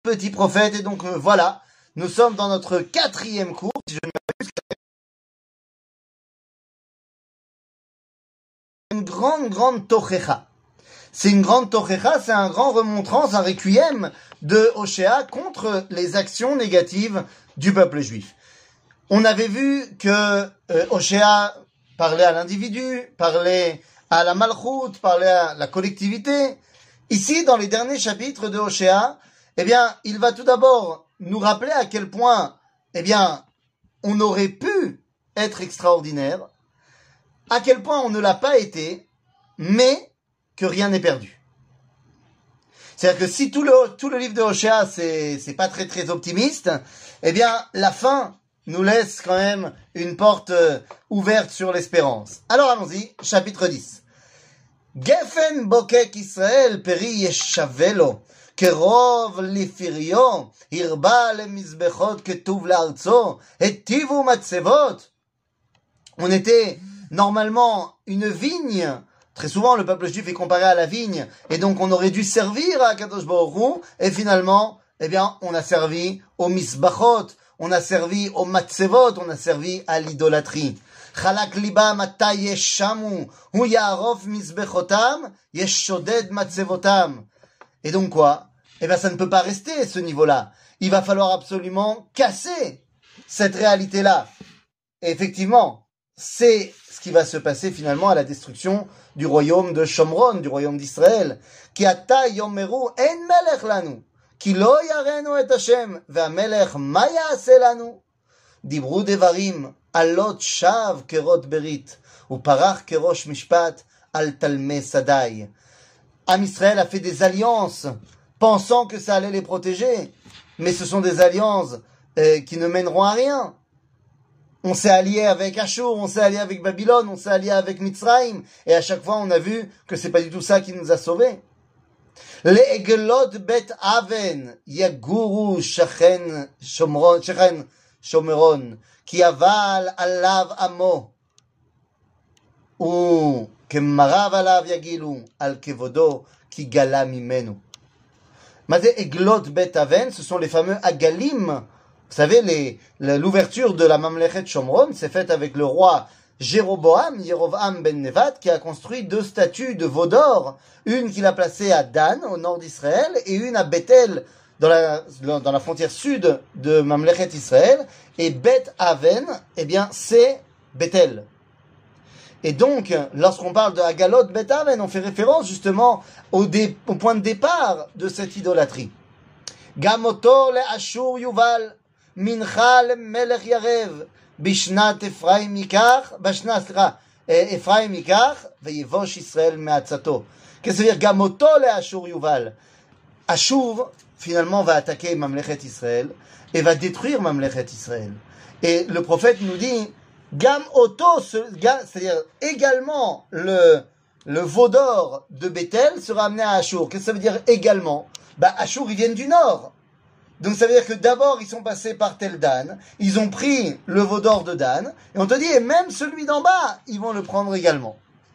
petit prophète. Et donc voilà, nous sommes dans notre 4e cours, si je ne m'abuse, une grande tochecha. C'est une grande tochecha, c'est un grand remontrance, un requiem de Hoshea contre les actions négatives du peuple juif. On avait vu que Hoshea parlait à l'individu, parlait à la malchoute, parlait à la collectivité. Ici, dans les derniers chapitres de Hoshea, eh bien, il va tout d'abord nous rappeler à quel point, eh bien, on aurait pu être extraordinaire, à quel point on ne l'a pas été, mais que rien n'est perdu. C'est-à-dire que si tout le livre de Hoshea, c'est pas très optimiste, eh bien, la fin nous laisse quand même une porte ouverte sur l'espérance. Alors allons-y, chapitre 10. Gefen bokek Israël peri yeshavelo, kerov lifirio, hirba lemizbechot ketuv l'arzo, etivu matzevot. On était normalement une vigne. Très souvent, le peuple juif est comparé à la vigne, et donc on aurait dû servir à Kadosh Baruch Hu, et finalement, eh bien, on a servi au misbachot, on a servi au matzevot, on a servi à l'idolâtrie. Chalak liba mata yeshamu, hu ya'arof misbechotam, yeshoded matzevotam. Et donc quoi? Eh bien, ça ne peut pas rester, ce niveau-là. Il va falloir absolument casser cette réalité-là. Et effectivement, c'est ce qui va se passer finalement à la destruction du royaume de Shomron, du royaume d'Israël. Ki ata yomeru en melech lanu, ki lo yarenu et Hashem, ve'amelech ma ya'aseh lanu. Dibru devarim, alot shav kerot berit, uparach kerosh mishpat, al talmei sadai. Am Israël a fait des alliances, pensant que ça allait les protéger, mais ce sont des alliances qui ne mèneront à rien. On s'est allié avec Ashur, on s'est allié avec Babylone, on s'est allié avec Mitzrayim, et à chaque fois on a vu que c'est pas du tout ça qui nous a sauvés. Les Egelot Bet Aven, Yaguru Shechen Shomeron, Ki Aval Alav Amo, ou Kemarav Alav Yagilu, Al Kevodo, Ki Gala Mimenu. Mazé Eglot Bet Aven, ce sont les fameux Agalim. Vous savez, l'ouverture de la Mamlechet Shomron s'est faite avec le roi Jéroboam ben Nevat, qui a construit 2 statues de veau d'or, une qu'il a placée à Dan, au nord d'Israël, et une à Bethel, dans la frontière sud de Mamlechet Israël. Et Bet Aven, eh bien, c'est Bethel. Et donc, lorsqu'on parle de Hagalot Bet Aven, on fait référence justement au point de départ de cette idolâtrie. Gamoto le Ashur Yuval, Minchal Melech Yarev, Bishnat Ephraim Yikach, Ephraim Yikach, Veyevosh Israël Me'atzato. Qu'est-ce que ça veut dire? Gamoto le Ashur Yuval. Ashur, finalement, va attaquer Mamlechet Israël et va détruire Mamlechet Israël. Et le prophète nous dit, Gam Oto, c'est-à-dire également le veau d'or de Bethel sera amené à Ashur. Qu'est-ce que ça veut dire également? Ashur, ils viennent du nord. Donc ça veut dire que d'abord ils sont passés par tel Dan, ils ont pris le veau d'or de Dan, et on te dit, et même celui d'en bas, ils vont le prendre également.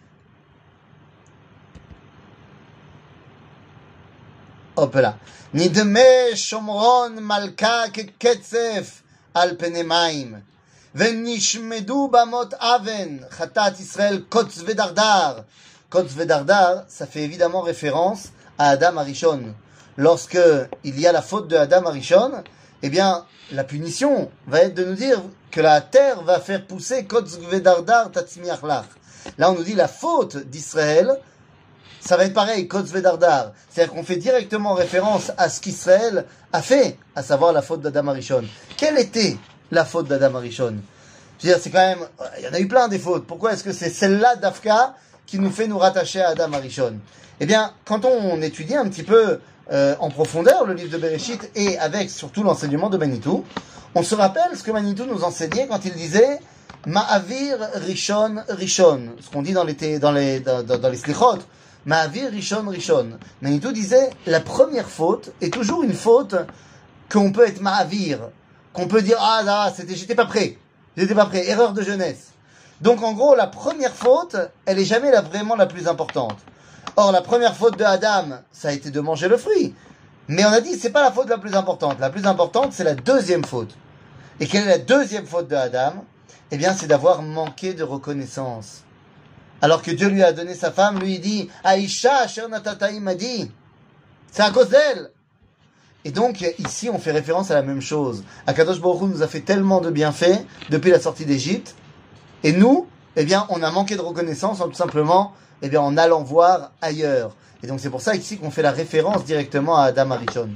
Hop là. Nidme Shomron Malka Ketzef al Penemaim. Venishmedu Bamot Aven. Chatat Israël Kotz Vedardar. Kotz Vedardar, ça fait évidemment référence à Adam Arishon. Lorsque il y a la faute de Adam Arishon, eh bien, la punition va être de nous dire que la terre va faire pousser Kotz Vedardar Tatzmiach Lach. Là, on nous dit la faute d'Israël, ça va être pareil, Kotz Vedardar. C'est-à-dire qu'on fait directement référence à ce qu'Israël a fait, à savoir la faute d'Adam Arishon. Quelle était la faute d'Adam Arishon? Je veux dire, c'est quand même, il y en a eu plein des fautes. Pourquoi est-ce que c'est celle-là d'Afka qui nous fait nous rattacher à Adam Arishon? Eh bien, quand on étudie un petit peu en profondeur le livre de Bereshit et avec surtout l'enseignement de Manitou, on se rappelle ce que Manitou nous enseignait quand il disait Ma'avir Rishon Rishon, ce qu'on dit dans les Slichot, Ma'avir Rishon Rishon. Manitou disait la première faute est toujours une faute qu'on peut être Ma'avir, qu'on peut dire j'étais pas prêt, erreur de jeunesse. Donc en gros la première faute, elle est jamais vraiment la plus importante. Or, la première faute de Adam, ça a été de manger le fruit. Mais on a dit, c'est pas la faute la plus importante. La plus importante, c'est la deuxième faute. Et quelle est la deuxième faute de Adam? Eh bien, c'est d'avoir manqué de reconnaissance. Alors que Dieu lui a donné sa femme, lui il dit, Aïcha, Asher Natataï m'a dit, c'est à cause d'elle. Et donc, ici, on fait référence à la même chose. Akadosh Baruch Hu nous a fait tellement de bienfaits depuis la sortie d'Égypte. Et nous, eh bien, on a manqué de reconnaissance en tout simplement, eh bien, en allant voir ailleurs. Et donc, c'est pour ça ici qu'on fait la référence directement à Adam Arishon.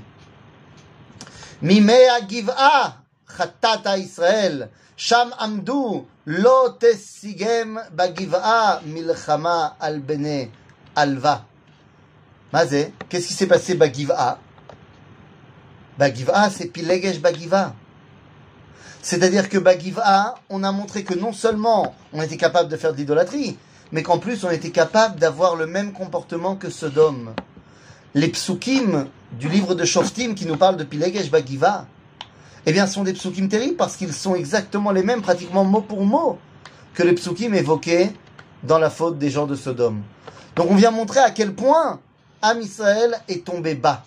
Mimea Giv'a, Chatata Israël, Sham Amdu, Lo Tesigem Bagiv'a, Milchama al Bene Alva. Mazé, qu'est-ce qui s'est passé Bagiv'a? Bagiv'a, c'est Pilegesh Bagiv'a. C'est-à-dire que Bagiv'a, on a montré que non seulement on était capable de faire de l'idolâtrie, mais qu'en plus on était capable d'avoir le même comportement que Sodome. Les psukim du livre de Shoftim qui nous parlent de Pilegesh Bagiv'a, eh bien, sont des psukim terribles parce qu'ils sont exactement les mêmes, pratiquement mot pour mot, que les psukim évoqués dans la faute des gens de Sodome. Donc on vient montrer à quel point Am Israël est tombé bas.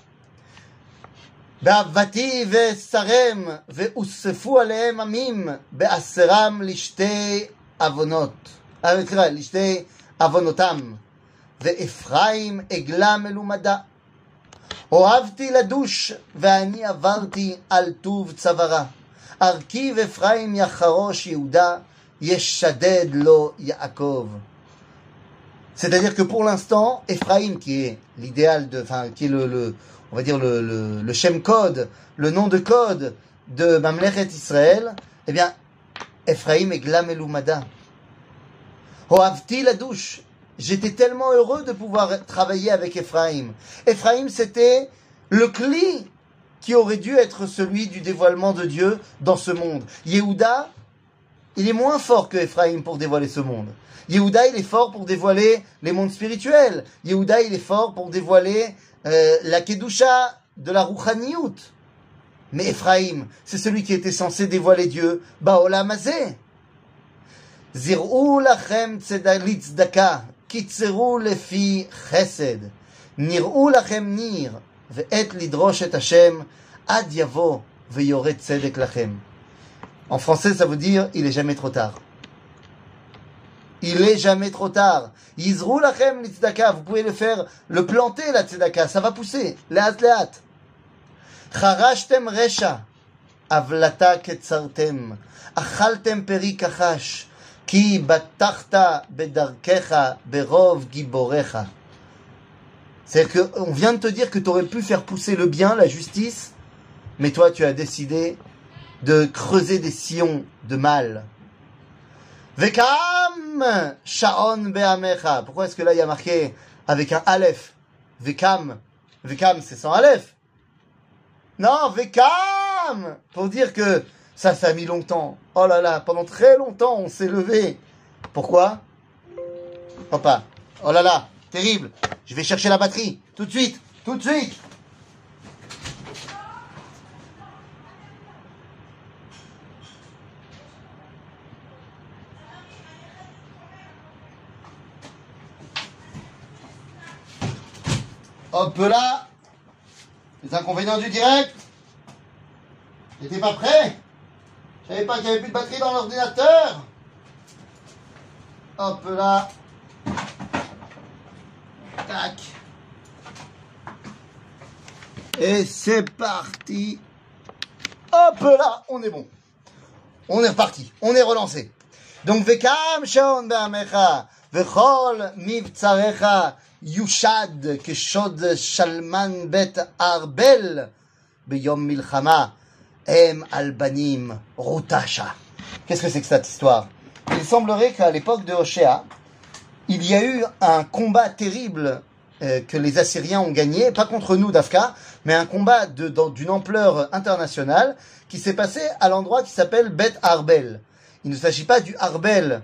Be'avati ve'sarem ve'ussefou alehem amim be'aseram lishte avonot. Lishte avonotam. Ve'efraim egla melumada. אוהבתי לדוש, ואני עברתי על טוב צווארה. ארכיב אפרים יחרוש יהודה, ישדד לו יעקב. C'est-à-dire que pour l'instant, Ephraim, qui est l'idéal de, enfin, qui est on va dire le Shem code, le nom de code de Mamlechet Israël, eh bien, Ephraim est Glam Elumada. Ohavti la douche. J'étais tellement heureux de pouvoir travailler avec Ephraim. Ephraim, c'était le cli qui aurait dû être celui du dévoilement de Dieu dans ce monde. Yehuda, il est moins fort que Ephraim pour dévoiler ce monde. Yehuda, il est fort pour dévoiler les mondes spirituels. Yehuda, il est fort pour dévoiler la Kedusha de la Rouchaniout. Mais Ephraim, c'est celui qui était censé dévoiler Dieu. Baolam hazeh. Zir'u lachem tzedaka. קיצרו לפי חסד, נראו לכם ניר, ועת לדרוש את השם, עד יבוא ויורד צדק לכם. En français, ça veut dire, il est jamais trop tard. Il est jamais trop tard. Yizrou lachem l'tzedaka, vous pouvez le faire, le planter la tzedaka, ça va pousser, leat leat. Charashtem resha, avlata ketzartem, achaltem peri kachash, Ki batachta bedarkecha berov giborecha. C'est-à-dire qu'on vient de te dire que tu aurais pu faire pousser le bien, la justice, mais toi tu as décidé de creuser des sillons de mal. Vekam shaon be'amecha. Pourquoi est-ce que là il y a marqué avec un aleph? Vekam. Vekam c'est sans aleph. Non, vekam pour dire que ça a mis longtemps. Oh là là, pendant très longtemps, on s'est levé. Pourquoi? Papa. Oh là là, terrible. Je vais chercher la batterie. Tout de suite. Tout de suite. Hop là. Les inconvénients du direct. T'étais pas prêt? Je savais pas qu'il n'y avait plus de batterie dans l'ordinateur. Hop là. Tac. Et c'est parti. Hop là, on est bon. On est reparti. On est relancé. Donc, Vekam Shaon Be'amecha, Vechol Mivtzarecha, Yushad, Keshod Shalman Bet Arbel, Beyom Milchama. Em Albanim Rutasha. Qu'est-ce que c'est que cette histoire? Il semblerait qu'à l'époque de Hoshea, il y a eu un combat terrible que les Assyriens ont gagné, pas contre nous d'Afka, mais un combat d'une ampleur internationale qui s'est passé à l'endroit qui s'appelle Bet Arbel. Il ne s'agit pas du Arbel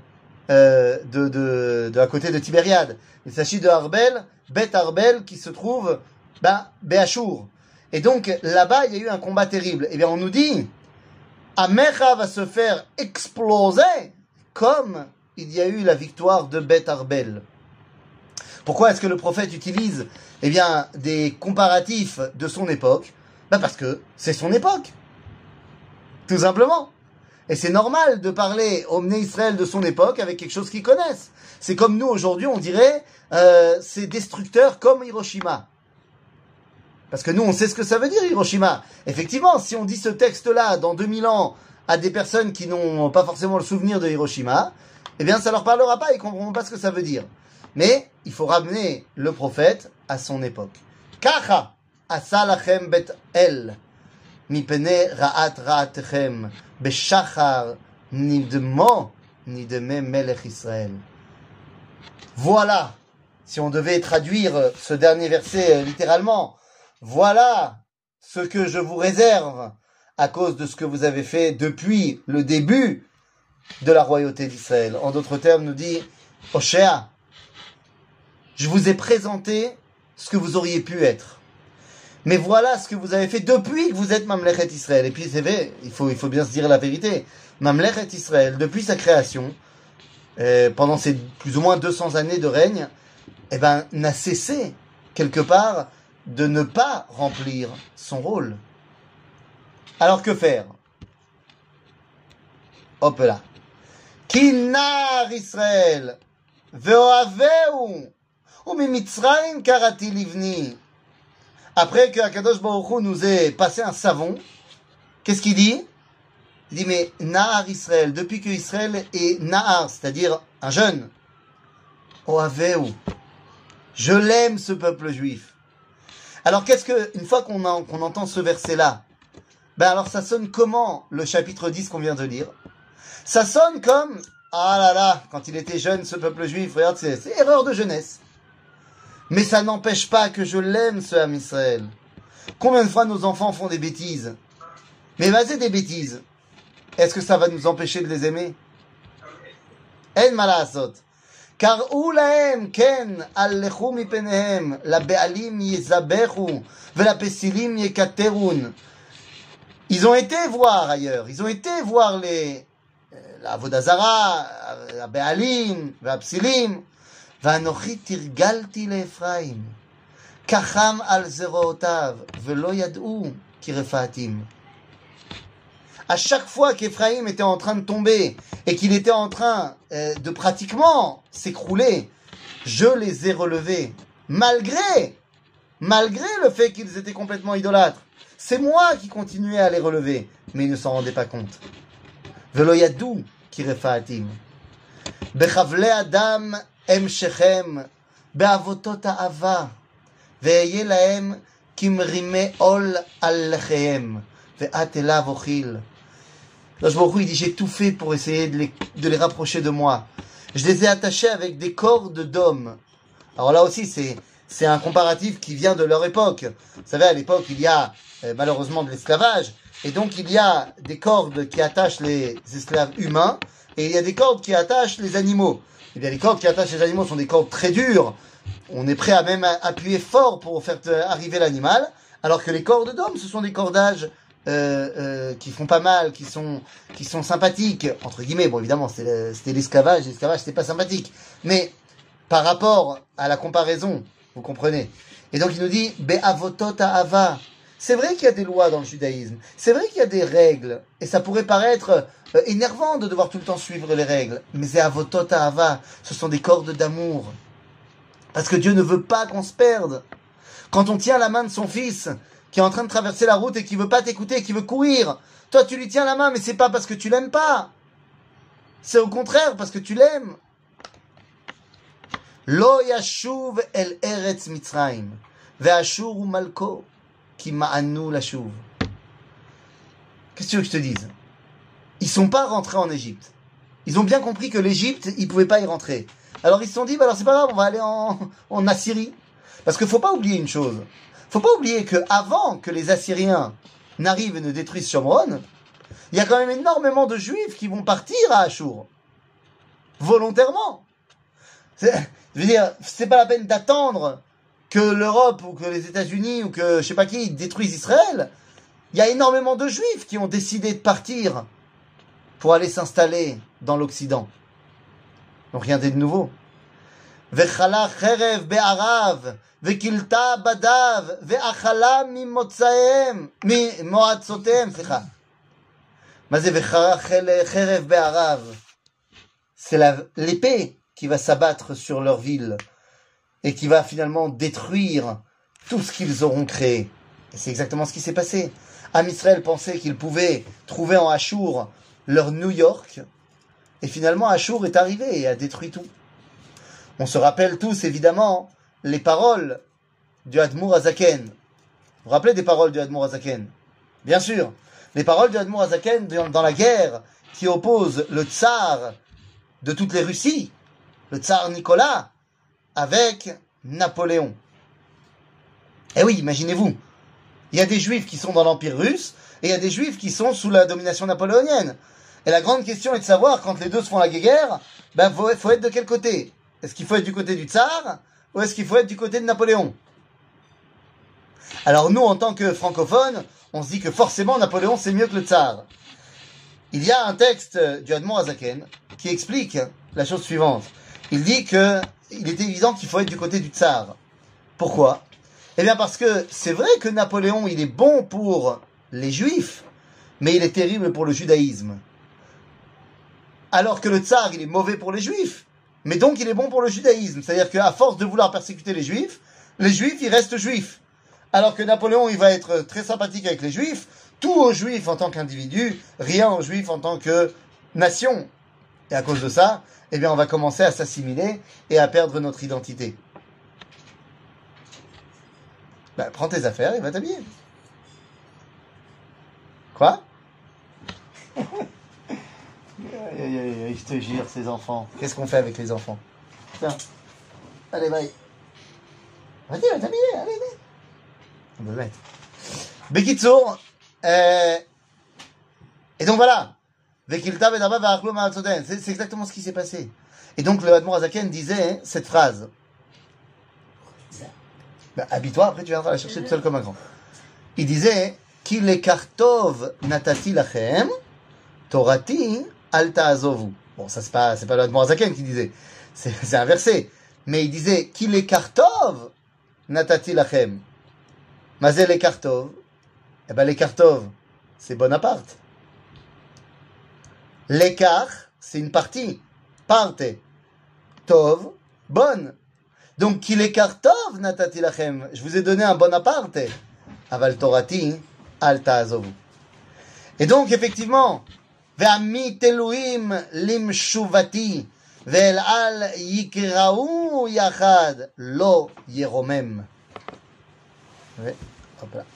de à côté de Tibériade. Il s'agit de Arbel, Bet Arbel qui se trouve Béachour. Et donc, là-bas, il y a eu un combat terrible. Eh bien, on nous dit, Amecha va se faire exploser comme il y a eu la victoire de Beth Arbel. Pourquoi est-ce que le prophète utilise, eh bien, des comparatifs de son époque? Parce que c'est son époque. Tout simplement. Et c'est normal de parler au Bnei Israël de son époque avec quelque chose qu'ils connaissent. C'est comme nous aujourd'hui, on dirait, c'est destructeur comme Hiroshima. Parce que nous, on sait ce que ça veut dire, Hiroshima. Effectivement, si on dit ce texte-là dans 2000 ans à des personnes qui n'ont pas forcément le souvenir de Hiroshima, eh bien, ça leur parlera pas, ils comprendront pas ce que ça veut dire. Mais, il faut ramener le prophète à son époque. Kacha asa lachem bet el mipene ra'at ra'atechem beshachar nidmo nidme melech Israël. Voilà, si on devait traduire ce dernier verset littéralement, voilà ce que je vous réserve à cause de ce que vous avez fait depuis le début de la royauté d'Israël. En d'autres termes, nous dit Hoshea, je vous ai présenté ce que vous auriez pu être. Mais voilà ce que vous avez fait depuis que vous êtes Mamlechet Israël. Et puis c'est vrai, il faut bien se dire la vérité. Mamlechet Israël, depuis sa création, pendant ces plus ou moins 200 années de règne, n'a cessé, quelque part, de ne pas remplir son rôle. Alors que faire? Hop là. Kinar Israël, ve'ohaveu, u'mimitzrayim karati livni. Après que Akadosh Baruch Hu nous ait passé un savon, qu'est-ce qu'il dit? Il dit, mais Nahar Israël, depuis que Israël est Nahar, c'est-à-dire un jeune, ohaveu, je l'aime ce peuple juif. Alors qu'est-ce que, une fois qu'on entend ce verset-là, alors ça sonne comment le chapitre 10 qu'on vient de lire? Ça sonne comme, ah là là, quand il était jeune, ce peuple juif, regarde, c'est erreur de jeunesse. Mais ça n'empêche pas que je l'aime, ce Ham Israël. Combien de fois nos enfants font des bêtises? Mais vas-y, des bêtises. Est-ce que ça va nous empêcher de les aimer? En malasot. קראו להם, כן, הלכו מפניהם, לבעלים יזבחו, ולפסילים יקטרון. Ils ont été voir ailleurs, ils ont été voir la Avodazara, la Béalim, la Psilim. ואנוכי תרגלתי לאפרים, כחם על זרועותיו, ולא ידעו כי רפאתים. À chaque fois qu'Ephraïm était en train de tomber et qu'il était en train de pratiquement s'écrouler, je les ai relevés, malgré le fait qu'ils étaient complètement idolâtres. C'est moi qui continuais à les relever, mais ils ne s'en rendaient pas compte. Velo yadou ki refaatim. Bechavle adam המשכם בעבותות האהבה, ואהיה להם כמרימי עול על לחיהם, ואת אליו אוכיל. Là, il dit, j'ai tout fait pour essayer de les rapprocher de moi. Je les ai attachés avec des cordes d'hommes. Alors là aussi, c'est un comparatif qui vient de leur époque. Vous savez, à l'époque, il y a malheureusement de l'esclavage, et donc il y a des cordes qui attachent les esclaves humains, et il y a des cordes qui attachent les animaux. Eh bien, les cordes qui attachent les animaux sont des cordes très dures. On est prêt à même appuyer fort pour faire arriver l'animal, alors que les cordes d'hommes, ce sont des cordages qui font pas mal, qui sont sympathiques, entre guillemets. Bon, évidemment, c'était l'esclavage c'est pas sympathique. Mais par rapport à la comparaison, vous comprenez. Et donc il nous dit, Be'avotot ha'ava. C'est vrai qu'il y a des lois dans le judaïsme. C'est vrai qu'il y a des règles. Et ça pourrait paraître énervant de devoir tout le temps suivre les règles. Mais c'est avotot ha'ava. Ce sont des cordes d'amour. Parce que Dieu ne veut pas qu'on se perde. Quand on tient la main de son fils, qui est en train de traverser la route et qui veut pas t'écouter, qui veut courir, toi tu lui tiens la main, mais c'est pas parce que tu l'aimes pas. C'est au contraire parce que tu l'aimes. Lo yashuv el eretz Mitzrayim, ve'ashur malko. Qui ma'anou la chouve. Qu'est-ce que tu veux que je te dise? Ils sont pas rentrés en Égypte. Ils ont bien compris que l'Égypte, ils pouvaient pas y rentrer. Alors ils se sont dit, alors c'est pas grave, on va aller en Assyrie. Parce qu'il faut pas oublier une chose. Faut pas oublier que avant que les Assyriens n'arrivent et ne détruisent Shomron, il y a quand même énormément de Juifs qui vont partir à Achour. Volontairement. Je veux dire, c'est pas la peine d'attendre que l'Europe ou que les États-Unis ou que je sais pas qui détruisent Israël. Il y a énormément de Juifs qui ont décidé de partir pour aller s'installer dans l'Occident. Donc rien de nouveau. וחלה חרב בערב, וקלטה בדיו, ואכלה ממועצותיהם, סליחה. מה זה וחלה חרב בערב? C'est l'épée qui va s'abattre sur leur ville et qui va finalement détruire tout ce qu'ils auront créé. Et c'est exactement ce qui s'est passé. Am Israël pensait qu'ils pouvaient trouver en Achour leur New York, et finalement Achour est arrivé et a détruit tout. On se rappelle tous évidemment les paroles du Admour Hazaken. Vous vous rappelez des paroles du Admour Hazaken? Bien sûr, les paroles du Admour Hazaken dans la guerre qui oppose le tsar de toutes les Russies, le tsar Nicolas, avec Napoléon. Eh oui, imaginez-vous, il y a des juifs qui sont dans l'Empire russe, et il y a des juifs qui sont sous la domination napoléonienne. Et la grande question est de savoir, quand les deux se font la guerre, ben faut être de quel côté? Est-ce qu'il faut être du côté du tsar, ou est-ce qu'il faut être du côté de Napoléon? Alors nous, en tant que francophones, on se dit que forcément Napoléon c'est mieux que le tsar. Il y a un texte du Admour Hazaken qui explique la chose suivante. Il dit que il est évident qu'il faut être du côté du tsar. Pourquoi? Eh bien parce que c'est vrai que Napoléon il est bon pour les juifs, mais il est terrible pour le judaïsme. Alors que le tsar il est mauvais pour les juifs, mais donc il est bon pour le judaïsme. C'est-à-dire qu'à force de vouloir persécuter les juifs ils restent juifs. Alors que Napoléon il va être très sympathique avec les juifs, tout aux juifs en tant qu'individu, rien aux juifs en tant que nation. Et à cause de ça, eh bien on va commencer à s'assimiler et à perdre notre identité. Ben, prends tes affaires et va t'habiller. Quoi? Je te jure, ces enfants. Qu'est-ce qu'on fait avec les enfants? Tiens. Allez, bye. Vas-y, va t'habiller. Allez, allez. On peut le mettre. Bekitsour. Et donc voilà. C'est exactement ce qui s'est passé. Et donc le Admour Hazaken disait cette phrase. Ben, habille-toi, après tu viendras la chercher tout seul comme un grand. Il disait Ki lekartov natati lachem, torati al ta'azovu. Bon, ça c'est pas le Admour Hazaken qui disait. C'est un verset. Mais il disait Ki lekartov natati lachem. Mazé lekartov. Eh ben lekartov, c'est Bonaparte. L'écart, c'est une partie. Parte. Tov, bonne. Donc, qu'il écart tov, natati lachem. Je vous ai donné un Bonaparte. Aval torati, al ta'azovu. Et donc, effectivement, ve'amit Elohim lim shuvati, ve'el al yikraou yachad, lo yeromem. Ouais, hop là.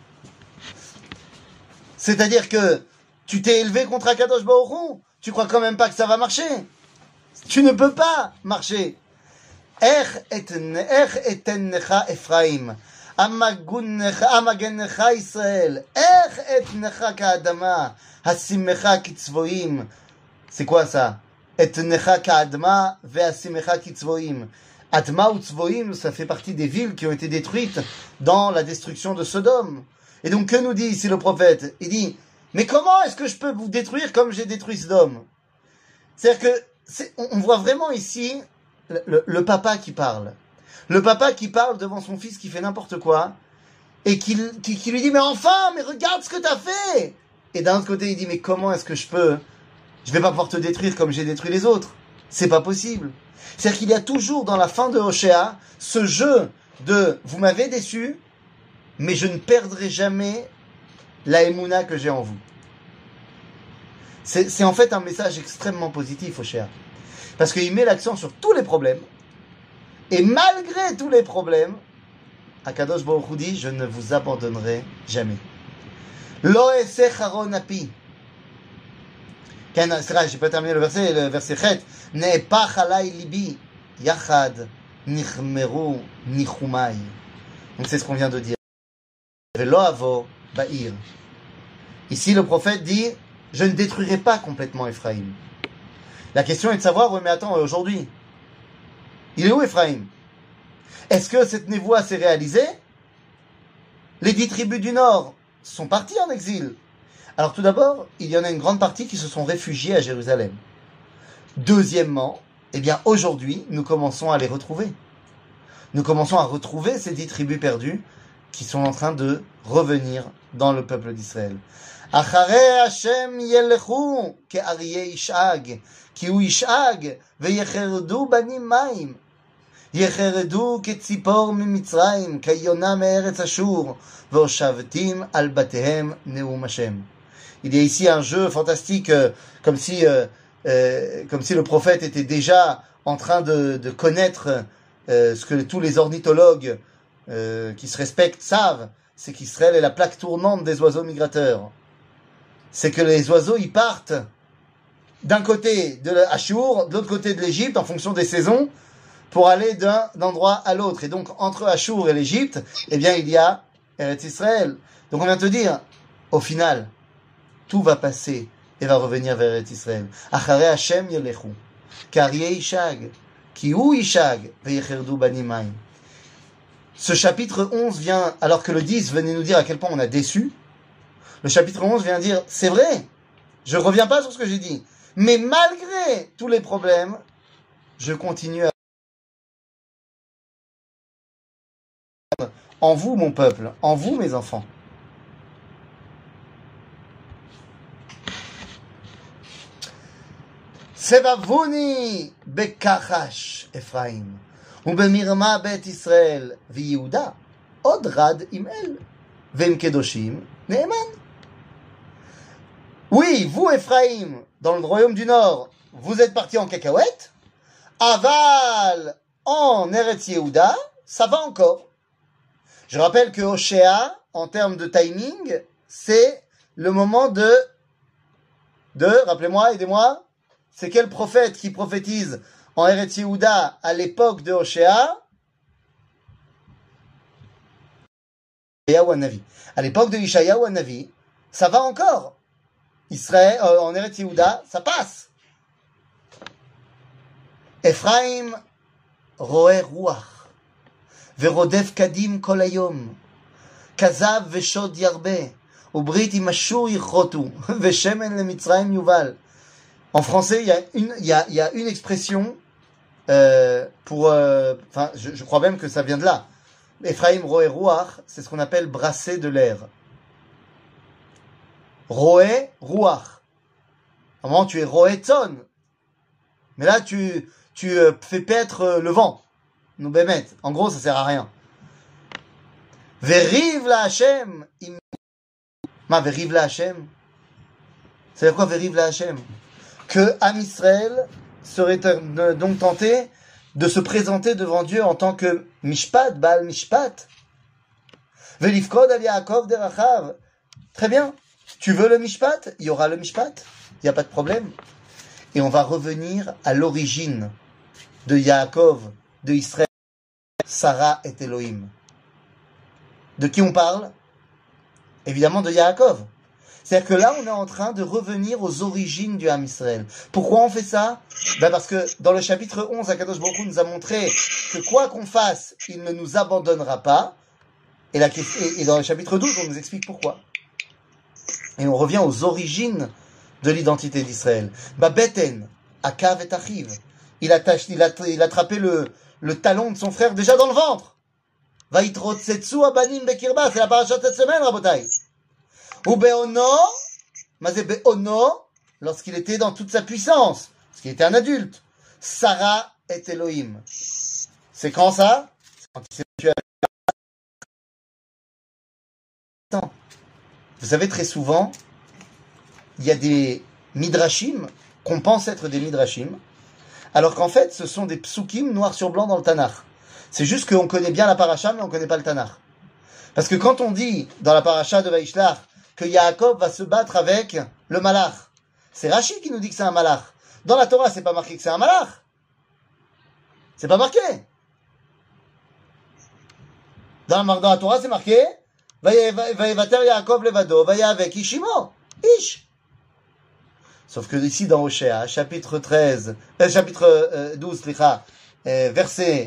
C'est-à-dire que tu t'es élevé contre Akadosh Baruch Hu. Tu crois quand même pas que ça va marcher. Tu ne peux pas marcher. Ech etennecha Ephraim. Amagennecha Israël. Ech etnecha ka'adama. Hasimecha kitzvoim. C'est quoi ça? Etnecha ka'adama ve'hasimecha kitzvoim. Adma ou Tzvoim, ça fait partie des villes qui ont été détruites dans la destruction de Sodome. Et donc, que nous dit ici le prophète? Il dit, mais comment est-ce que je peux vous détruire comme j'ai détruit Sodome? C'est-à-dire que, on voit vraiment ici le papa qui parle. Le papa qui parle devant son fils qui fait n'importe quoi, et qui lui dit, mais enfin, mais regarde ce que t'as fait! Et d'un autre côté, il dit, mais comment est-ce que je vais pas pouvoir te détruire comme j'ai détruit les autres? C'est pas possible. C'est-à-dire qu'il y a toujours dans la fin de Hoshea ce jeu de vous m'avez déçu, mais je ne perdrai jamais la émouna que j'ai en vous. C'est en fait un message extrêmement positif, Hoshea. Parce qu'il met l'accent sur tous les problèmes, et malgré tous les problèmes, Akadosh Baruch Hu dit, je ne vous abandonnerai jamais. Lo esech haron api. J'ai pas terminé le verset chet. Ne'epach alai libi, yachad nichmeru nichumai. Donc c'est ce qu'on vient de dire. Velo avo ba'ir. Ici le prophète dit, je ne détruirai pas complètement Ephraïm. La question est de savoir, oui mais attends, aujourd'hui, il est où Ephraïm? Est-ce que cette névoie s'est réalisée? Les 10 tribus du Nord sont parties en exil. Alors tout d'abord, il y en a une grande partie qui se sont réfugiés à Jérusalem. Deuxièmement, eh bien aujourd'hui, nous commençons à les retrouver. Nous commençons à retrouver ces 10 tribus perdues qui sont en train de revenir dans le peuple d'Israël. Acharei Hashem yelechu ke'aryeh yishag, ki hu yishag veyecherdu banim mayim. יחרדו כציפור ממצרים, כיונה מארץ אשור, והושבתים על בתיהם נאום השם. Il y a ici un jeu fantastique, comme si le prophète était déjà en train de connaître ce que tous les ornithologues qui se respectent savent, c'est qu'Israël est la plaque tournante des oiseaux migrateurs. C'est que les oiseaux, ils partent d'un côté de Achour, de l'autre côté de l'Égypte, en fonction des saisons, pour aller d'un endroit à l'autre. Et donc, entre Achour et l'Égypte, eh bien, il y a Eretz Israël. Donc, on vient te dire, au final, tout va passer et va revenir vers Eretz Israël. Acharei Hashem yelechu, k'aryeh yishag, ki hu yishag, veyecherdu banim mayim. Ce chapitre 11 vient, alors que le 10 venait nous dire à quel point on a déçu, le chapitre 11 vient dire, c'est vrai, je reviens pas sur ce que j'ai dit, mais malgré tous les problèmes, je continue à en vous, mon peuple, en vous, mes enfants. Sevavuni bekachash Ephraim, ubemirma bet Israël, viYehuda, od rad im el, vem kedoshim neeman. Oui, vous, Ephraim, dans le royaume du Nord, vous êtes partis en cacahuète. Aval, en Eretz Yehuda, ça va encore. Je rappelle que Hoshea, en termes de timing, c'est le moment de, rappelez-moi, aidez-moi, c'est quel prophète qui prophétise en Eretz Yehuda à l'époque de Hoshea? À l'époque de Yeshayahu Hanavi, ça va encore. Israël, en Eretz Yehuda, ça passe. Ephraim roe ruach. ורודף קדים כל היום, כזב ושוד ירבה, וברית עם אשור יכרותו, ושמן למצרים יובל. En français, il y a une expression pour... je crois même que ça vient de là. Ephraim roe ruach, c'est ce qu'on appelle brasser de l'air. Roe ruach. À un moment, tu es roe tson. Mais là, tu fais paître le vent. Nous bémet. En gros, ça sert à rien. Veriv la Hashem. Veriv la Hashem. C'est quoi Veriv la Hashem? Que Am Israël serait donc tenté de se présenter devant Dieu en tant que Mishpat, Baal Mishpat. Velifkod al Yaakov derachav. Très bien. Tu veux le Mishpat? Il y aura le Mishpat. Il n'y a pas de problème. Et on va revenir à l'origine de Yaakov, de Israël, Sarah et Elohim. De qui on parle? Évidemment de Yaakov. C'est-à-dire que là, on est en train de revenir aux origines du Ham Israël. Pourquoi on fait ça? Parce que dans le chapitre 11, Akadosh Baruch Hu nous a montré que quoi qu'on fasse, il ne nous abandonnera pas. Et dans le chapitre 12, on nous explique pourquoi. Et on revient aux origines de l'identité d'Israël. Beten, Akav et Achiv. Il a attrapé le talon de son frère déjà dans le ventre. Vayitrotsetsu abanim bekirba, c'est la paracha de cette semaine, Rabotai. Ou beono, mazé beono, lorsqu'il était dans toute sa puissance, parce qu'il était un adulte. Sarah et Elohim. C'est quand ça? C'est quand il s'est tué avec... Vous savez, très souvent, il y a des midrashim qu'on pense être des midrashim, alors qu'en fait, ce sont des psukim noir sur blanc dans le Tanakh. C'est juste qu'on connaît bien la paracha, mais on ne connaît pas le Tanakh. Parce que quand on dit, dans la paracha de Vaishlach, que Yaakov va se battre avec le malach, c'est Rashi qui nous dit que c'est un malach. Dans la Torah, c'est pas marqué que c'est un malach. C'est pas marqué. Dans la Torah, c'est marqué Vayevater Yaakov levado, vayavek ishimo, ish. Sauf que ici, dans Hoshea, chapitre 12, verset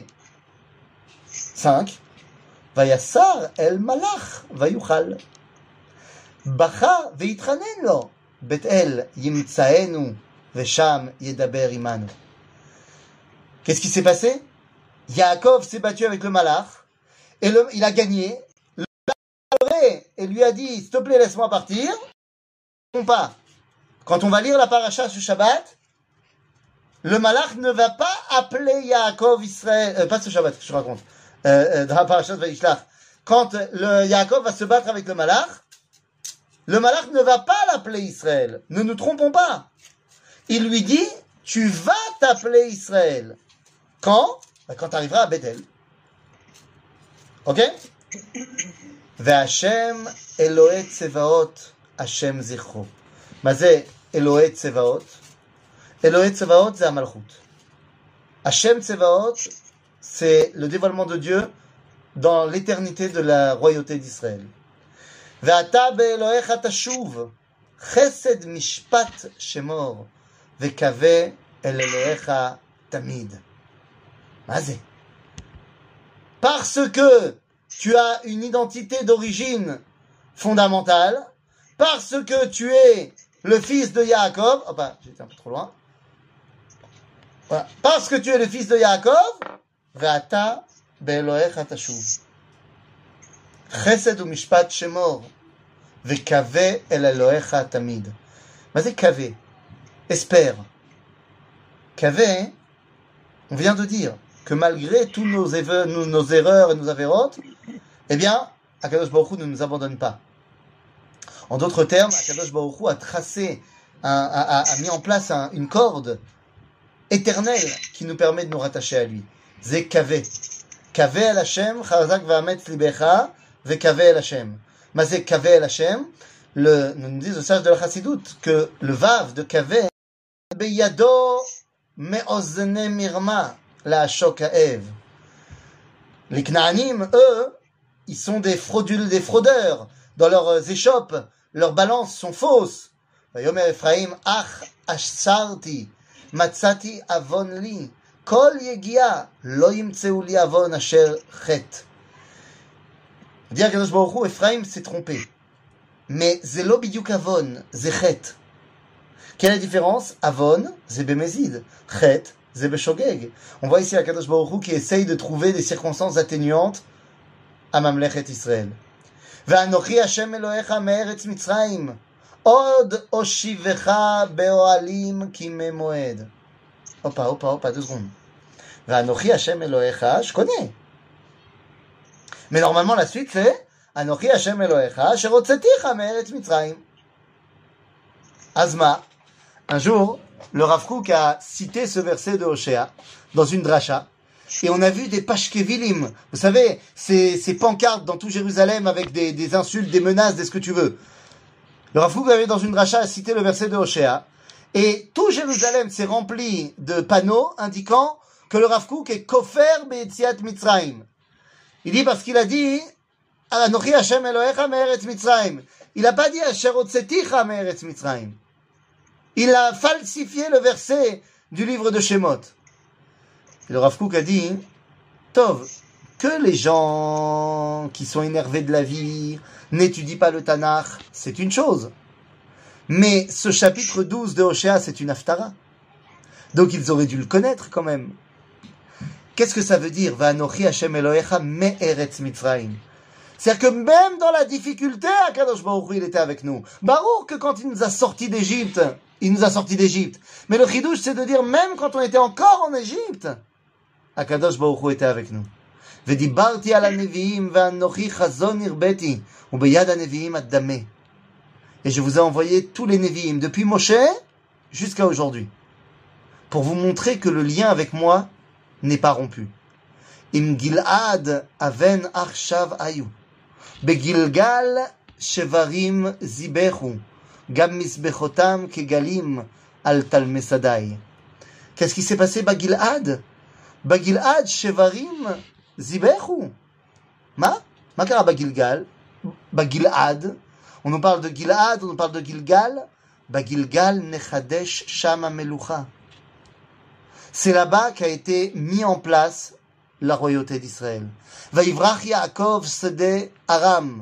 5, Vayassar el malach vayuchal. Bacha veitchanen lo, Bet El yimtsaenu vesham yedaber imanu. Qu'est-ce qui s'est passé? Yaakov s'est battu avec le malach, et il a gagné. Le malach et lui a dit, s'il te plaît, laisse-moi partir. Non pas. Quand on va lire la paracha ce Shabbat, le malach ne va pas appeler Yaakov Israël, pas ce Shabbat que je raconte, dans la paracha de Vayishlach. Quand le Yaakov va se battre avec le malach ne va pas l'appeler Israël. Ne nous trompons pas. Il lui dit, tu vas t'appeler Israël. Quand? Quand tu arriveras à Bethel. Ok? Ve'Hashem Elohe Tsevaot Hashem Zichro. מה זה אלוהי צבאות? אלוהי צבאות זה המלכות. Hashem Tsevaot, c'est le dévoilement de Dieu dans l'éternité de la royauté d'Israël. ואתה באלוהיך תשוב, חסד משפט שמור, וקווה אל אלוהיך תמיד. מה זה? Parce que tu as une identité d'origine fondamentale, parce que tu es le fils de Yaakov, oh bah, j'étais un peu trop loin. Voilà. Parce que tu es le fils de Yaakov, ואתה באלוהיך תשוב. חסד ומשפט שמור, וקווה אל אלוהיך תמיד. מה זה קווה? Espère. Kaveh, on vient de dire que malgré tous nos erreurs et nos avérotes, eh bien, Akadosh Baruch Hu ne nous abandonne pas. En d'autres termes, Akadosh Baruch Hu a tracé, a mis en place une corde éternelle qui nous permet de nous rattacher à lui. C'est Kaveh. Kaveh el Hashem, chazak v'ametz libecha, ve'kaveh el Hashem. Mais c'est Kaveh el Hashem, nous disent le sage de la Chassidut, que le vav de Kaveh, beyado me'ozne mirma, la shok ha'ev. Les Knaanim, eux, ils sont des fraudeurs. Dans leurs échoppes, leurs balances sont fausses. Vayomer Ephraim, ach ashsarti, matzati avon li, kol yegia, lo yimtseu li avon asher chet. Dire que Baruch Hu, Ephraim s'est trompé. Mais zelo bidyuk avon, ze chet. Quelle est la différence? Avon, ze bemezid. Chet, ze beshogeg. On voit ici la Kadosh Baruch Hu qui essaye de trouver des circonstances atténuantes à Mamlechet Israël. ואנוכי השם אלוהיך מארץ מצרים, עוד אושיבך באוהלים כימי מועד. הופה, 2 secondes. ואנוכי השם אלוהיך, je connais. Mais normalement la suite c'est, אנוכי השם אלוהיך, אשר הוצאתיך מארץ מצרים. אז מה? Un jour, le Rav Kook a cité ce verset de Hoshea dans une dracha. Et on a vu des pashkevilim, vous savez, ces pancartes dans tout Jérusalem avec des insultes, des menaces, des ce que tu veux. Le Rav Kook avait dans une dracha cité le verset de Hoshea, et tout Jérusalem s'est rempli de panneaux indiquant que le Rav Kook est kofer be'etziat Mitzrayim. Il dit parce qu'il a dit Anochi Hashem Elohecha me'eretz Mitzrayim. Il n'a pas dit Asher hotzeticha me'eretz Mitzrayim. Il a falsifié le verset du livre de Shemot. Et le Rav Kook a dit, Tov, que les gens qui sont énervés de la vie n'étudient pas le Tanakh, c'est une chose. Mais ce chapitre 12 de Hoshea, c'est une haftara. Donc ils auraient dû le connaître quand même. Qu'est-ce que ça veut dire? Va'anochi Hashem Elohecha me'eretz Mitzrayim. C'est-à-dire que même dans la difficulté, Akadosh Baruch Hu, il était avec nous. Baruch que quand il nous a sortis d'Égypte, il nous a sortis d'Égypte. Mais le chidouche, c'est de dire, même quand on était encore en Égypte, Akadosh Baruch Hu était avec nous. ודיברתי על הנביאים ואנוכי חזון הרביתי וביד הנביאים הדמה. Et je vous ai envoyé tous les Nevi'im, depuis Moshe jusqu'à aujourd'hui, pour vous montrer que le lien avec moi n'est pas rompu. Im Gilad aven achshav ayu, begilgal shevarim zibechu, gam misbechotam kegalim al talmesadai. Qu'est-ce qui s'est passé Bagilad? Bagilad shevarim zibechu. Ma kara Bagilgal? Bagilad. On nous parle de Gilad, on nous parle de Gilgal. Bagilgal nechadesh shama melucha. C'est là-bas qu'a été mis en place la royauté d'Israël. Vayivrach Yaakov sede Aram.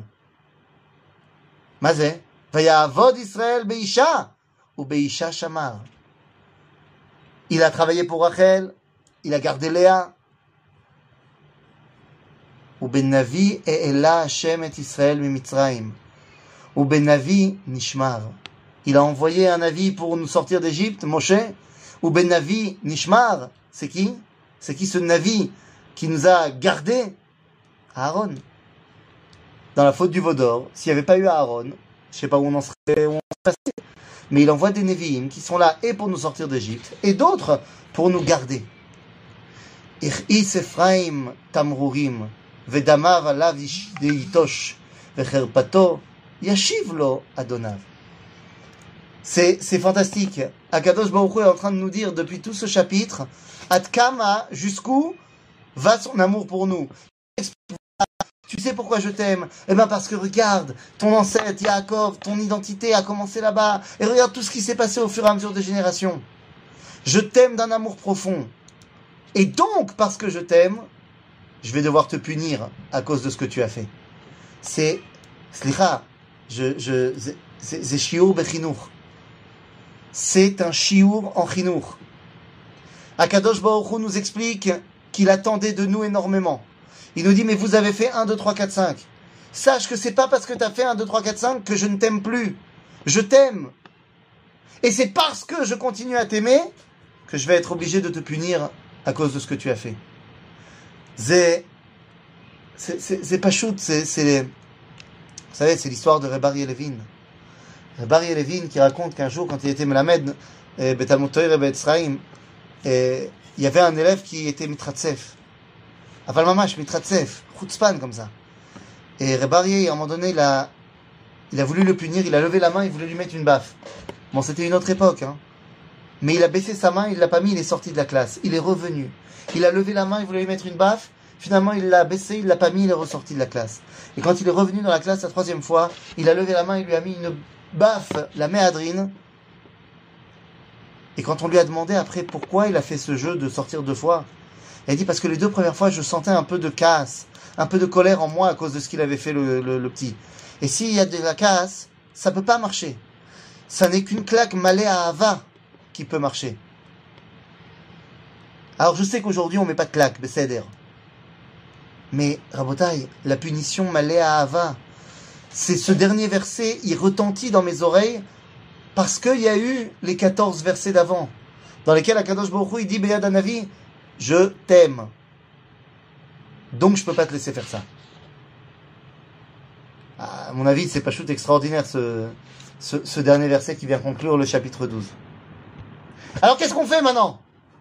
Mazé? Vayavod Israël beisha ou beisha shamar. Il a travaillé pour Rachel il a gardé Léa. Ou ben Navi E'ela Hashem et Israël mi Mitzrayim. Ou ben Navi Nishmar. Il a envoyé un avis pour nous sortir d'Égypte, Moshe. Ou ben Navi Nishmar. C'est qui? C'est qui ce Navi qui nous a gardés? Aaron. Dans la faute du veau d'or, s'il n'y avait pas eu Aaron, je ne sais pas où on en serait, passé. Mais il envoie des Nevi'im qui sont là et pour nous sortir d'Égypte, et d'autres pour nous garder. Ir'is Ephraim tamrurim, vedamav alav yitosh, vecherpato yashiv lo adonav. C'est fantastique. Akadosh Baruch Hu est en train de nous dire depuis tout ce chapitre, Ad Kama, jusqu'où va son amour pour nous. Tu sais pourquoi je t'aime? Eh bien parce que regarde, ton ancêtre Yaakov, ton identité a commencé là-bas, et regarde tout ce qui s'est passé au fur et à mesure des générations. Je t'aime d'un amour profond. Et donc, parce que je t'aime, je vais devoir te punir à cause de ce que tu as fait. C'est, slicha, c'est shiur bechinour. C'est un shiur en chinour. Akadosh Baruch Hu nous explique qu'il attendait de nous énormément. Il nous dit, mais vous avez fait 1, 2, 3, 4, 5. Sache que c'est pas parce que tu as fait 1, 2, 3, 4, 5 que je ne t'aime plus. Je t'aime. Et c'est parce que je continue à t'aimer que je vais être obligé de te punir à cause de ce que tu as fait. C'est pas shoot, vous savez, c'est l'histoire de Reb Aryeh Levin. Reb Aryeh Levin qui raconte qu'un jour, quand il était Melamed, Betalmud Torah et Betzraïm, il y avait un élève qui était mitratsef. Aval mamash, mitratsef, chutzpan comme ça. Et Reb Aryeh, à un moment donné, il a voulu le punir, il a levé la main, il voulait lui mettre une baffe. Bon, c'était une autre époque, hein. Mais il a baissé sa main, il l'a pas mis, il est sorti de la classe. Il est revenu. Il a levé la main, il voulait lui mettre une baffe. Finalement, il l'a baissé, il l'a pas mis, il est ressorti de la classe. Et quand il est revenu dans la classe la troisième fois, il a levé la main, il lui a mis une baffe, la méadrine. Et quand on lui a demandé après pourquoi il a fait ce jeu de sortir 2 fois, il a dit parce que les 2 premières fois, je sentais un peu de casse, un peu de colère en moi à cause de ce qu'il avait fait le petit. Et s'il y a de la casse, ça peut pas marcher. Ça n'est qu'une claque malée à Hava qui peut marcher. Alors je sais qu'aujourd'hui on met pas de claque, Besséder. Mais, Rabotai, la punition malée à Hava, c'est ce dernier verset, il retentit dans mes oreilles parce qu'il y a eu les 14 versets d'avant, dans lesquels Akadosh Baruch Hu, il dit, Beyad Hanavi, je t'aime. Donc je peux pas te laisser faire ça. À mon avis, c'est pas chute extraordinaire ce dernier verset qui vient conclure le chapitre 12. Alors qu'est-ce qu'on fait maintenant?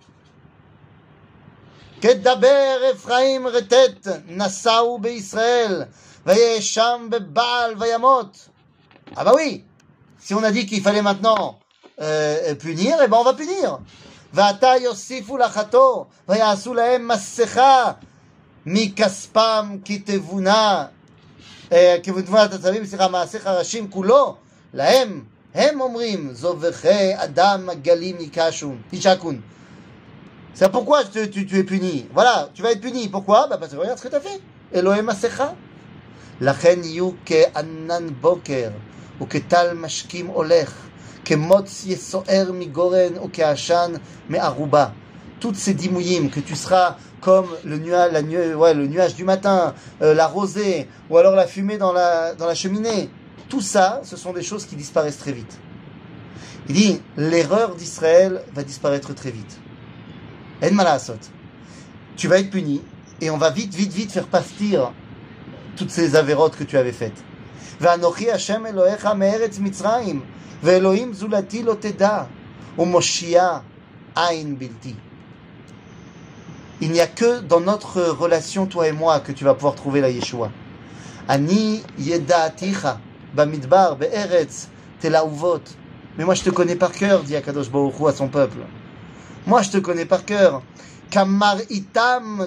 Kedaber Ephraim retet Nassau beIsraël vayesham bebal vayamot. Ah bah oui, si on a dit qu'il fallait maintenant punir, eh ben on va punir. Va'ata yosifu lachato vayasu lahem massecha mikaspam kitevuna kitevuna tatzavim sira maasech harashim kulo lahem הם אומרים, זובחי אדם גלים ישקון. C'est pourquoi tu es puni. Voilà, tu vas être puni. Pourquoi? Parce que regarde ce que tu as fait. Elohim Asecha. לכן יהיו כענן בוקר, וכטל משקים הולך, כמוץ יסוער מגורן, וכעשן מערובה. Toutes ces dimouïm, que tu seras comme le nuage du matin, la rosée, ou alors la fumée dans la cheminée. Tout ça, ce sont des choses qui disparaissent très vite. Il dit, l'erreur d'Israël va disparaître très vite. En malasot. Tu vas être puni, et on va vite faire partir toutes ces avérotes que tu avais faites. Ve'anochi Hashem Elohecha me'eretz Mitzrayim, ve'Elohim zulati lo teda, u'moshia ain bilti. Il n'y a que dans notre relation, toi et moi, que tu vas pouvoir trouver la Yeshua. Ani yeda'aticha bamidbar be'eretz telauvot. Mais moi je te connais par cœur, dit Akadosh Baruch Hu à son peuple. Moi je te connais par cœur. Kamar itam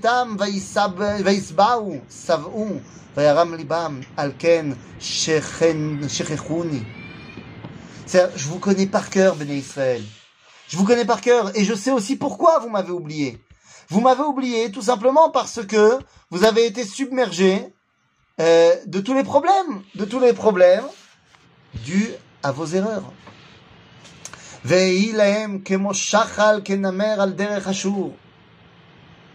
vaisbau sav'u vayaram libam alken shechechuni. Je vous connais par cœur, Béné Israël. Je vous connais par cœur et je sais aussi pourquoi vous m'avez oublié. Vous m'avez oublié tout simplement parce que vous avez été submergé de tous les problèmes dus à vos erreurs. ויהי להם כמו שחל כנמר על דרך אשור.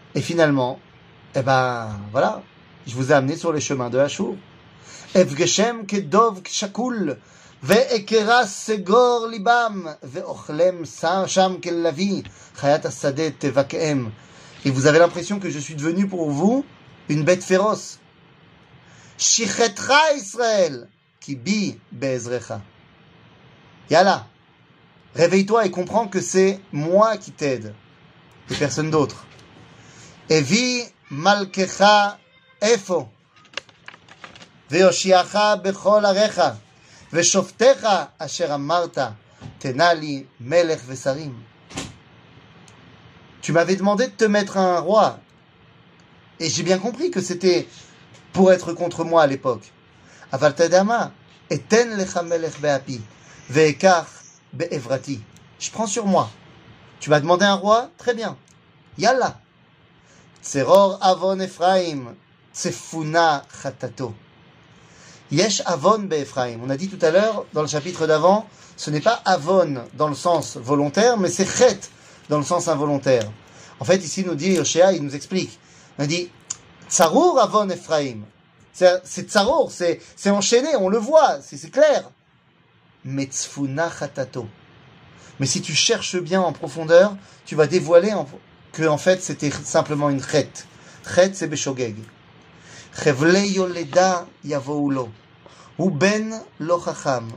Et finalement, eh ben, voilà, je vous ai amené sur les chemins de Ashur. Evgeshem kedov shakul, ve'ekera segor libam, ve'ochlem sham kellavi, chayat asadeh tevakeem. Et vous avez l'impression que je suis devenu pour vous une bête féroce. Shichetra Israël, ki bi be'ezrecha. Yalla, réveille-toi et comprends que c'est moi qui t'aide, et personne d'autre. Evi malkecha efo, ve'oshiacha bechol arecha, ve'shoftecha asher amarta, tenali melech vesarim. Tu m'avais demandé de te mettre un roi, et j'ai bien compris que c'était pour être contre moi à l'époque. Aval tadama, eten lecha melech be'api, ve'ekach be'evrati. Je prends sur moi. Tu m'as demandé un roi? Très bien. Yalla. Tzeror avon Ephraim, tsefuna chatato. Yesh avon be'Ephraim. On a dit tout à l'heure, dans le chapitre d'avant, ce n'est pas avon dans le sens volontaire, mais c'est chet dans le sens involontaire. En fait, ici, nous dit Hoshea, il nous explique. On a dit, tsarur avon Ephraim. C'est tsarur, c'est enchaîné, on le voit, c'est clair. Mais tsfuna chatato. Mais si tu cherches bien en profondeur, tu vas dévoiler que en fait c'était simplement une chet. Chet c'est beshogeg. Chevle yoleda yavoulo. Hu ben lo chacham.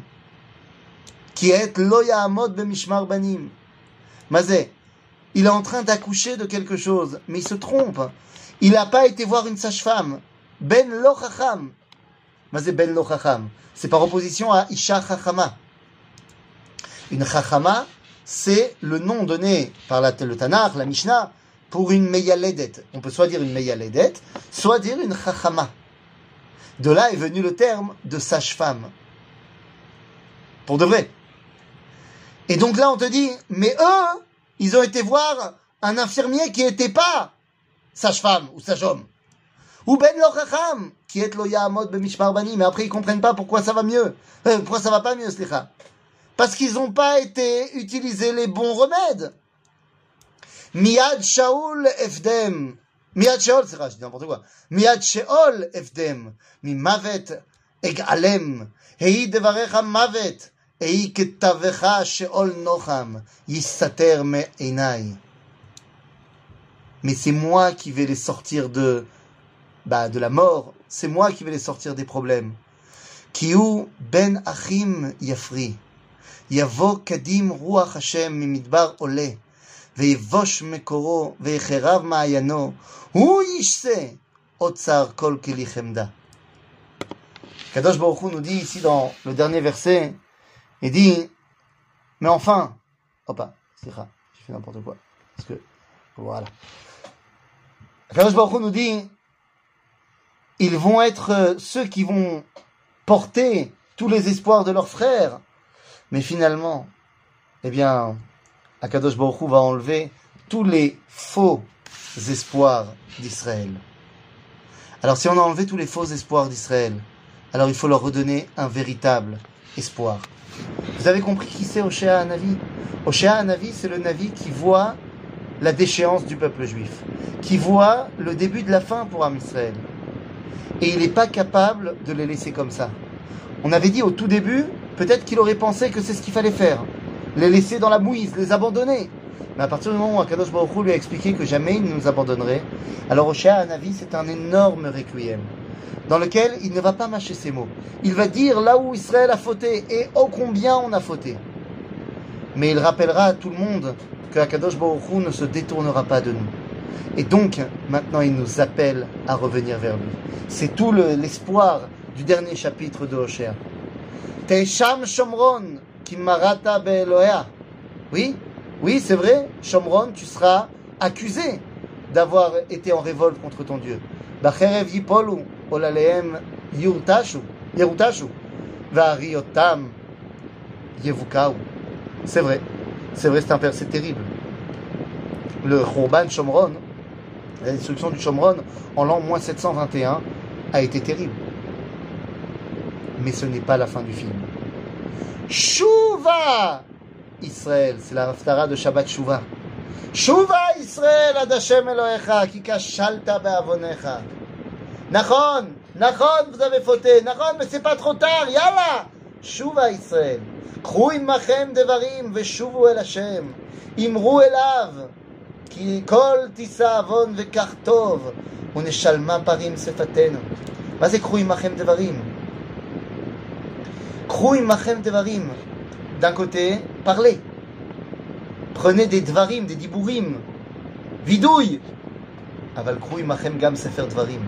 Ki et lo ya'amod bemishmar banim. Mazé, il est en train d'accoucher de quelque chose, mais il se trompe. Il n'a pas été voir une sage-femme. Ben lo chacham. Mazé ben lo chacham. C'est par opposition à Isha chachama. Une chachama, c'est le nom donné par le Tanakh, la Mishnah, pour une meyaledet. On peut soit dire une meyaledet, soit dire une chachama. De là est venu le terme de sage-femme. Pour de vrai. Et donc là, on te dit, mais eux, ils ont été voir un infirmier qui n'était pas sage-femme ou sage-homme. Ou ben lo chacham, qui est lo ya'amod bemishmar banim. Mais après, ils comprennent pas pourquoi ça va mieux. Pourquoi ça va pas mieux, slicha. Parce qu'ils n'ont pas été utilisés les bons remèdes. Miad Shaul Efdem. Miad Shaul, c'est rare, je dis n'importe quoi. Miad Sheol Efdem. Mi Mavet Egalem. Hei Devarecha Mavet. Hei Ketavecha Sheol Nocham. Yisater Me Einai. Mais c'est moi qui vais les sortir de la mort. C'est moi qui vais les sortir des problèmes. Kiu Ben Achim Yafri. יבוא קדים רוח השם ממדבר עולה, ויבוש מקורו, ויחרב מעיינו, הוא ישסה אוצר כל כלי חמדה. Kadosh Baruch Hu nous dit ici dans le dernier verset, il dit, mais enfin, j'ai fait n'importe quoi, parce que, voilà. Kadosh Baruch Hu nous dit, ils vont être ceux qui vont porter tous les espoirs de leurs frères. Mais finalement, eh bien, Akadosh Baruch Hu va enlever tous les faux espoirs d'Israël. Alors si on a enlevé tous les faux espoirs d'Israël, alors il faut leur redonner un véritable espoir. Vous avez compris qui c'est Hoshea Hanavi? Hoshea Hanavi, c'est le Navi qui voit la déchéance du peuple juif, qui voit le début de la fin pour Am Israël. Et il n'est pas capable de les laisser comme ça. On avait dit au tout début, peut-être qu'il aurait pensé que c'est ce qu'il fallait faire. Les laisser dans la mouise, les abandonner. Mais à partir du moment où Akadosh Baruch Hu lui a expliqué que jamais il ne nous abandonnerait, alors Hoshea Hanavi, c'est un énorme requiem, dans lequel il ne va pas mâcher ses mots. Il va dire là où Israël a fauté, et ô combien on a fauté. Mais il rappellera à tout le monde que Akadosh Baruch Hu ne se détournera pas de nous. Et donc, maintenant, il nous appelle à revenir vers lui. C'est tout l'espoir du dernier chapitre de Hoshea. Teisham Shomron, Kimarata Be'Elohea. Oui, c'est vrai, Shomron, tu seras accusé d'avoir été en révolte contre ton Dieu. Bacherev Yipolu, Olaleem Yerutashu, Va'ariotam Yevukau. C'est vrai, c'est terrible. Le Khurban Shomron, la destruction du Shomron en l'an moins 721 a été terrible. Mais ce n'est pas la fin du film. Shuvah Israël, c'est la haftara de Shabbat Shuvah. Shuva Israël ad Hashem Elohecha, ki kashalta be'avonecha. Nachon, vous avez fauté. Nachon, mais c'est pas trop tard. Yalla. Shuva Israël. Kru imachem devarim veshuvu el Hashem. Imru elav. Ki kol tisa avon vekach tov. Uneshalma parim sefatenu. מה זה קחו עמכם דברים? קחו עמכם דברים. D'un côté, parlez. Prenez des dvarim, des dibourim. vidouille. אבל קחו עמכם גם ספר דברים.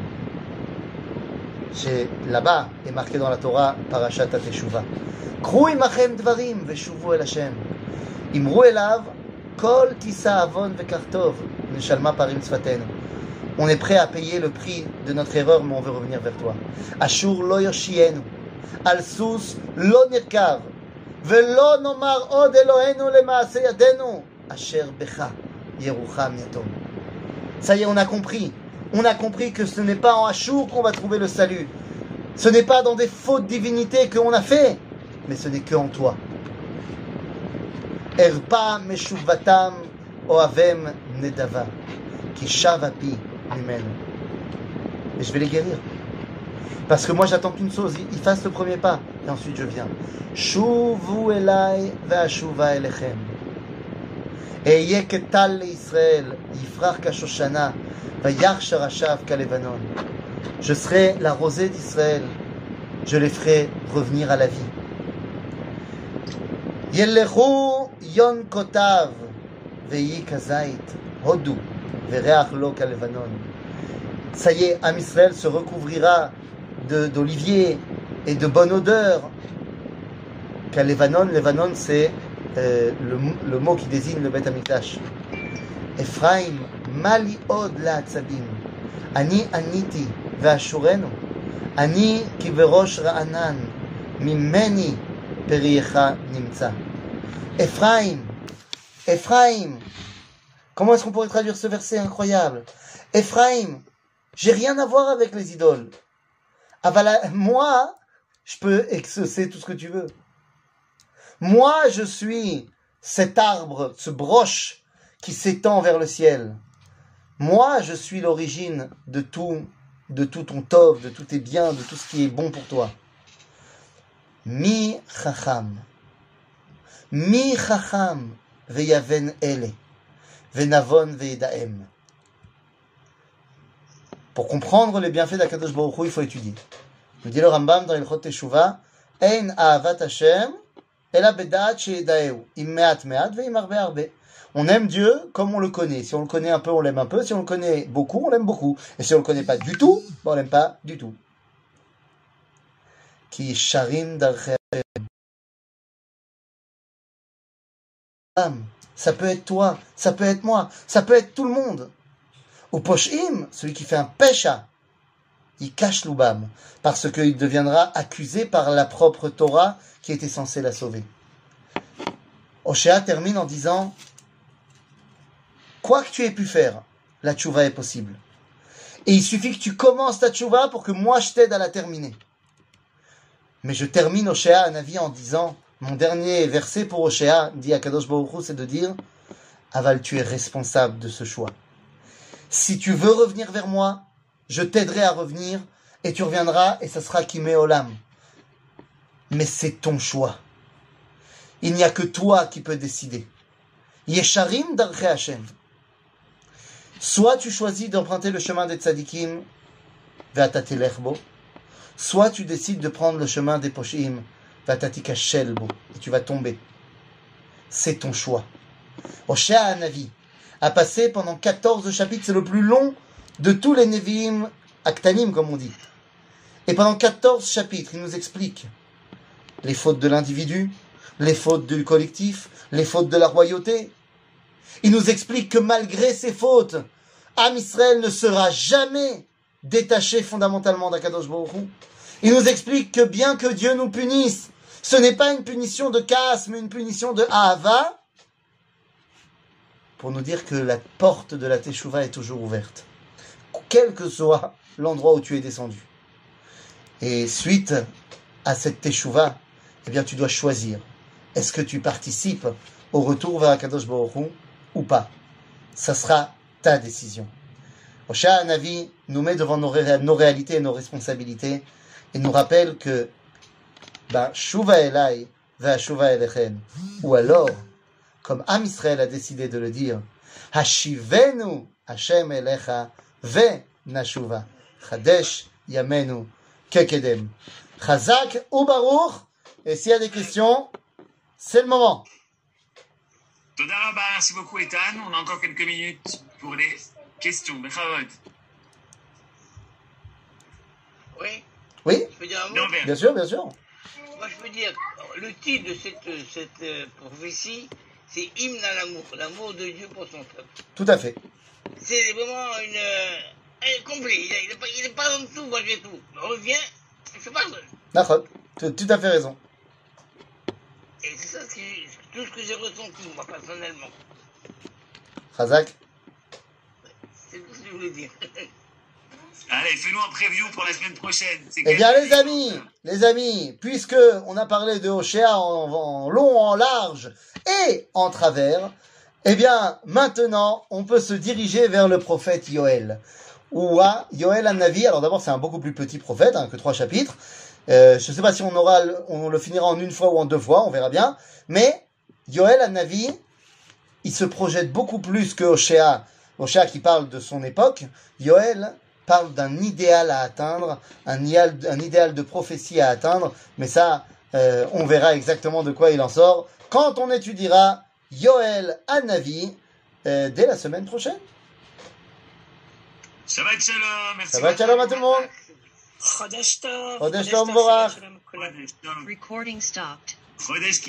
là-bas est marqué dans la Torah parashat התשובה. קחו עמכם דברים ושובו אל השם. אמרו אליו כל תישא עוון וכך טוב. נשלמה parim שפתנו. On est prêt à payer le prix de notre erreur, mais on veut revenir vers toi. Ashur lo yoshienu, al sus lo nirkav, velo nomar od Elohenu lemaase yadenu, asher becha yerucham yatom. Ça y est, on a compris. On a compris que ce n'est pas en Ashur qu'on va trouver le salut. Ce n'est pas dans des fautes divinités qu'on a fait, mais ce n'est que en toi. Erpa meshuvatam oavem nedava, ki shavapi. Et je vais les guérir. Parce que moi j'attends qu'une chose, ils fassent le premier pas. Et ensuite je viens. Shuvu elai ve'ashuva elechem. Eye ketal leIsraël, yifrach kashoshana, vayach sharashav kalevanon. Je serai la rosée d'Israël. Je les ferai revenir à la vie. Yelechu yon kotav, ve'yi kazait, hodu. Ça y est, Am Israël se recouvrira d'olivier et de bonne odeur. Levanon, c'est le mot qui désigne le Beth Amikdash. Ephraim, mali od la'atzabim. Ani aniti ve'ashurenu. Ani ki verosh ra'anan. Mimeni periecha nimtza. Ephraim. Comment est-ce qu'on pourrait traduire ce verset incroyable? Ephraim, j'ai rien à voir avec les idoles. Moi, je peux exaucer tout ce que tu veux. Moi, je suis cet arbre, ce broche qui s'étend vers le ciel. Moi, je suis l'origine de tout ton tov, de tous tes biens, de tout ce qui est bon pour toi. Mi chacham veyaven ele. Venavon ve'edaem. Pour comprendre les bienfaits d'Akadosh Baruch Hu, il faut étudier. Nous dit le Rambam dans Ilchot Teshuvah, Ein ahavat Hashem, ela bedaat she'edaeu, im me'at ve'im arbe arbe. On aime Dieu comme on le connaît. Si on le connaît un peu, on l'aime un peu. Si on le connaît beaucoup, on l'aime beaucoup. Et si on le connaît pas du tout, on l'aime pas du tout. Ki sharim darchei Hashem. Ça peut être toi, ça peut être moi, ça peut être tout le monde. Au poshim, celui qui fait un pécha, il cache l'oubam, parce qu'il deviendra accusé par la propre Torah qui était censée la sauver. Oshéa termine en disant, quoi que tu aies pu faire, la tchouva est possible. Et il suffit que tu commences ta tchouva pour que moi je t'aide à la terminer. Mais je termine Oshéa un avis en disant, mon dernier verset pour Oshéa, dit Akadosh Baruch Hu, c'est de dire Aval, tu es responsable de ce choix. Si tu veux revenir vers moi, je t'aiderai à revenir et tu reviendras et ça sera Kimé Olam. Mais c'est ton choix. Il n'y a que toi qui peux décider. Yesharim darchei Hashem. Soit tu choisis d'emprunter le chemin des tzadikim, ve'ata telech bo. Soit tu décides de prendre le chemin des poshim, et tu vas tomber. C'est ton choix. Oshéa Hanavi a passé pendant 14 chapitres, c'est le plus long de tous les Nevi'im Aktanim, comme on dit. Et pendant 14 chapitres, il nous explique les fautes de l'individu, les fautes du collectif, les fautes de la royauté. Il nous explique que malgré ces fautes, Am Israël ne sera jamais détaché fondamentalement d'Akadosh Baruch Hu. Il nous explique que bien que Dieu nous punisse, ce n'est pas une punition de casse, mais une punition de Ahava, pour nous dire que la porte de la Teshuvah est toujours ouverte, quel que soit l'endroit où tu es descendu. Et suite à cette Teshuvah, eh bien tu dois choisir. Est-ce que tu participes au retour vers Akadosh Baruch Hu ou pas? ça sera ta décision. Hoshea Hanavi nous met devant nos réalités et nos responsabilités et nous rappelle que Shuva Elai va Shuva Elechem. Ou alors, comme Am Israël a décidé de le dire, Hashivenu Hashem Elecha ve Nashuva. Chadesh Yamenu Kekedem. Chazak ou Baruch. Et s'il y a des questions, c'est le moment. Toda Rabba, merci beaucoup Ethan. On a encore quelques minutes pour les questions. Bechavod. Oui, Oui, je peux dire un mot. Non, Vert. bien sûr, bien sûr. Moi, je peux dire, le titre de cette prophétie, c'est Hymne à l'amour, l'amour de Dieu pour son peuple. Tout à fait. C'est vraiment complet. Il n'est pas en dessous, malgré tout. On revient, je sais pas. D'accord. Tu as tout à fait raison. Et c'est ça, tout ce que j'ai ressenti, moi, personnellement. Chazak. C'est tout ce que je voulais dire. Allez, fais-nous un preview pour la semaine prochaine. Eh bien, les amis, puisque on a parlé de Hoshea en long, en large et en travers, eh bien, maintenant, on peut se diriger vers le prophète Yoël. Ou à Yoël Hanavi. Alors d'abord, c'est un beaucoup plus petit prophète, que 3 chapitres. Je ne sais pas si on le finira en une fois ou en 2 fois, on verra bien. Mais Yoël Hanavi, il se projette beaucoup plus que Hoshea. Hoshea qui parle de son époque. Yoël parle d'un idéal à atteindre, un idéal de prophétie à atteindre. Mais ça, on verra exactement de quoi il en sort quand on étudiera Yoël Hanavi dès la semaine prochaine. Shabbat Shalom. Merci. Shabbat Shalom à tout le monde. Chodesh Tov. Chodesh Tov Mevorach. Recording stopped. Chodesh